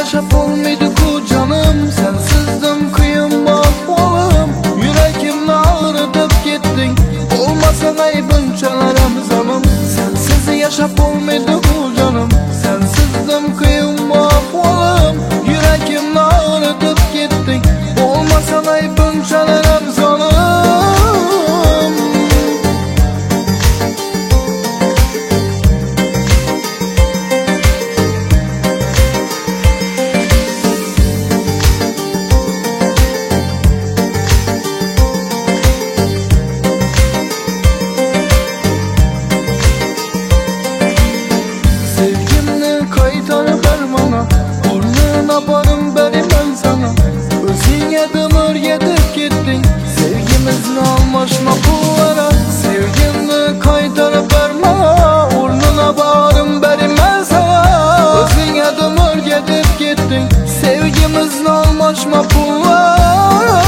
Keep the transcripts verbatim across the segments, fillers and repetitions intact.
yaşap olmaydı ku canım, sensizdim kıyım ahvalım. Yüreğimle ağrıtıp gittin, olmasan aybın çalar emzanım. Sensiz yaşap olmaydı ku canım, sensizdim kıyım ahvalım. Yüreğimle ağrıtıp gittin, olmasan aybın çalar emzanım. Sevgimni kaytar ver bana, burnuna barım berim ben sana. Özüne dımır yedip gittin, sevgimizle almışma pullara. Sevgimni kaytar ver bana, burnuna barım berim ben sana. Özüne dımır yedip gittin, sevgimizle almışma pullara.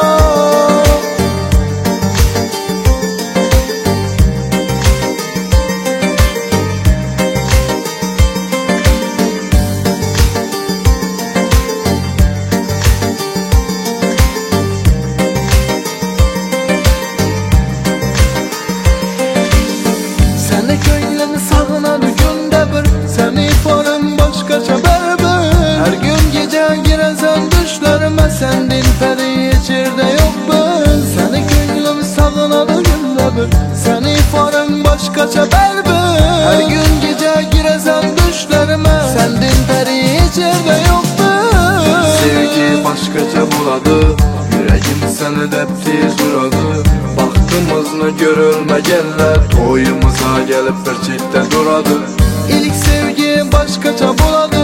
Seni köylerini sağınar günde bir, seni ifarım başkaça berber. Her gün gece giresen düşlerime, sendin peri içirde yok ben. Seni köylerini sağınar günde bir, seni ifarım başkaça berber. Her gün gece giresen düşlerime, sendin peri içirde yok ben. Sevgi başkaça buladı, yüreğim seni depti duradı. Baktığımızla görülmeyenler, toyumuza gelip bir çifte duradı. İlk sevgi başkaça buladı,